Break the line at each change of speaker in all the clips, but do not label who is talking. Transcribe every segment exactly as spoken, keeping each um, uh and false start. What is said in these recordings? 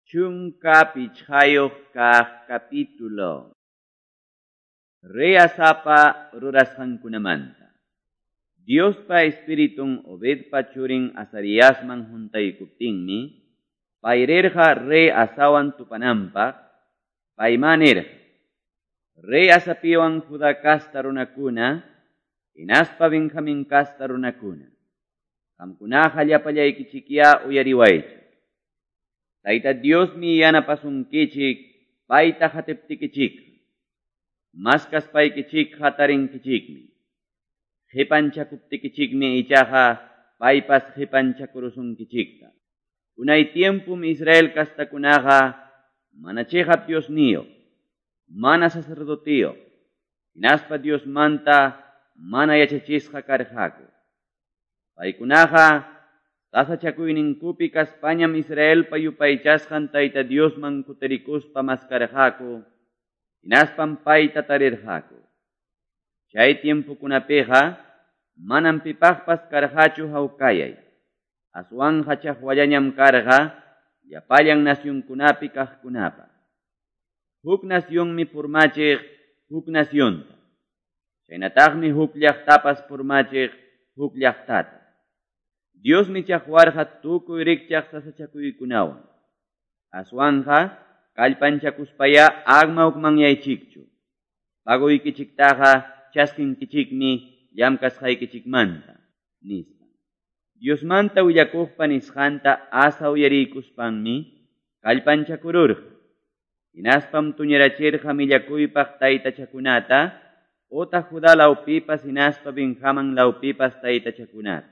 Chunka pichayuq kaq capítulo. Reasapa rurasqankunamanta. Diospa Espiritun Obedpa churin Azariasman juntaykuptinmi, payrirqa rey asawan tupananpaq, paymanirqa. Rey asapiwan Judá kasta runakuna, hinaspa Benjamín kasta runakuna. Qamkunaqa llapallaykichikya uyariwaychu. Tayta Dios mi yanapasunkichik, payta hatiptikichik. Maskas paykichik hatarinkichikmi. Hipanchakuptikichikmi ichaqa, paypas hipanchakurusunkichikta. Unay tiempum Israel kastakunaqa, mana chihap Dios niyo, mana sacerdotiyo, hinaspa Dios manta, mana yachachisqa karqaku. Paykunaqa, tasachakuyninkupi kaspañam Israel payupaychasqan Tayta Diosman kutirikuspa maskarqaku, hinaspam payta tarirqaku. Chay tiempukunapiqa, manam pipaqpas karqachu hawkayay. Aswanja chaqwallañam karqa, llapallan nasyunkunapi kaqkunapa. Huk nasyunmi purmachiq, huk nasyunta. Chaynataqmi huk llaqtapas purmachiq, huk llaqtata. Dios mi chaqwarqa tukuy rikchaq sasachakuykunawan. Aswanja, kallpanchakuspaya agma ukmanyaychikchu. Paguykichiktaqa chaskinkichikmi llamkasqaykichikmanta, nispa. Diosmanta willakuqpa nisqanta asa uyariykuspanmi, kallpanchakururqa. Hinaspam tuñirachirqa millakuypaq taytachakunata, ota Judá lawpipas hinaspa Benjamín lawpipas taytachakunata.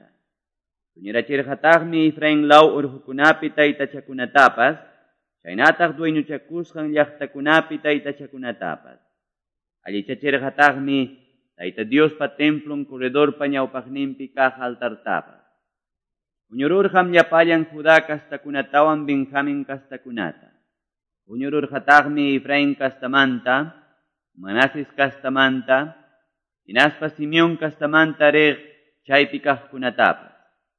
Tuñirachirqataqmi Efraín law urhukunapi taytachakunatapas, chaynataq dueñuchakusqan llaqtakunapi taytachakunatapas. Allichachirqataqmi Tayta Diospa templon corredorpa ñawpaqninpi kaq altartapas. Uñururqam llapallan Judá kastakunatawan Benjamín kastakunata. Uñururqataqmi Efraín kastamanta, Manases kastamanta, hinaspa Simeón kastamanta riq chaypi kaqkunatapas.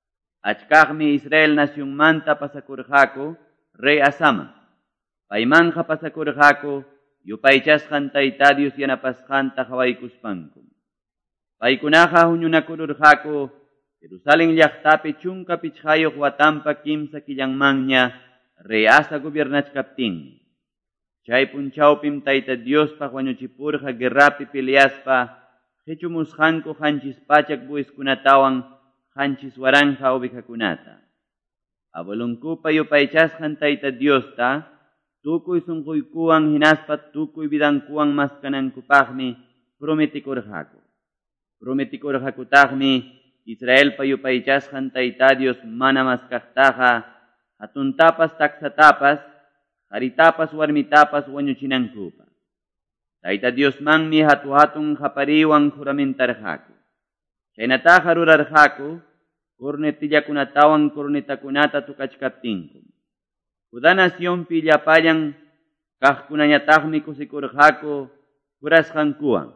Achkaqmi Israel nasyunmanta pasakurqaku rey Asama. Paymanja pasakurqaku yupaychasqan Tayta Dios yanapasqanta hawaykuspankum. Paykunaqa huñunakururqaku Jerusalén llaqtapi chunka pichqayuq watanpa kimsa killanmanña rey Asa gobiernachkaptinmi. Chay punchawpim Tayta Diospaq wañuchipurqa guerrapi peleaspa hechumusqanku qanchis pachak buiskunatawan qanchis waranja ovejakunata. Abuelunkupa yupaychasqan Tayta Diosta, tukuy sunquykuwan hinaspa tukuy vidankuwan maskanankupaqmi prometikurqaku. Prometikurqakutaqmi Israel payupaychasqan Tayta Dios mana maskaqtaqa, hatuntapas taksatapas, haritapas warmitapas wañuchinankupa. Tayta Diosmanmi hatu-hatun hapariwan juramentarqaku. Chaynataqa rurarqaku, kurnetillakunatawan kurnitakunata tukachkaptinkum. Judá nasyonpi llapallan kaqkunañataqmi kusikurqaku jurasqankuwan.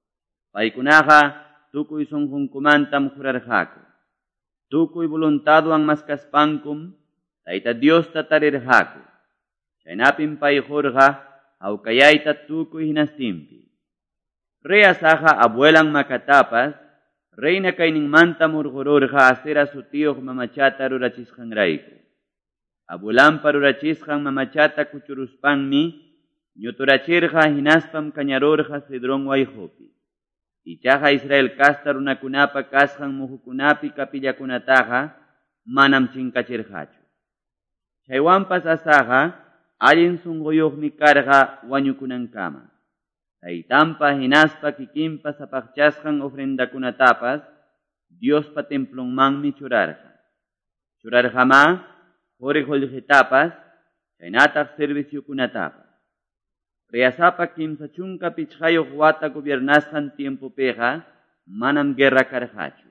Paykunaqa tukuy sunqunkumantam jurarqaku. Tukuy voluntadwan maskaspankum Tayta Diosta tarirqaku. Chaynapim payjurqa hawkayayta tukuy hinastinpi. Rey Asaqa abuelan makatapas, reina kayninmanta murqururqa Asera sutiyuq mamachata rurachisqanrayku. Abuelanpa rurachisqan mamachata kuchuruspanmi, ñuturachirqa hinaspam kañarurqa Cedrón wayhupi. Ichaqa Israel kasta runakunapa kasqan muhukunapi kapillakunataqa manam chinkachirqachu. Chaywanpas Asaqa allin sunquyuqmi karqa wañukunankama. Taytanpa hinaspa kikinpa sapaqchasqan ofrendakunatapas Diospa templonmanmi churarqa. Churarqama qoriqollqitapas, chaynataq serviciukunatapas. Reasapa kimsa chunka pichqayuq wata gobiernasqan tiempopiqa manam guerra karqachu.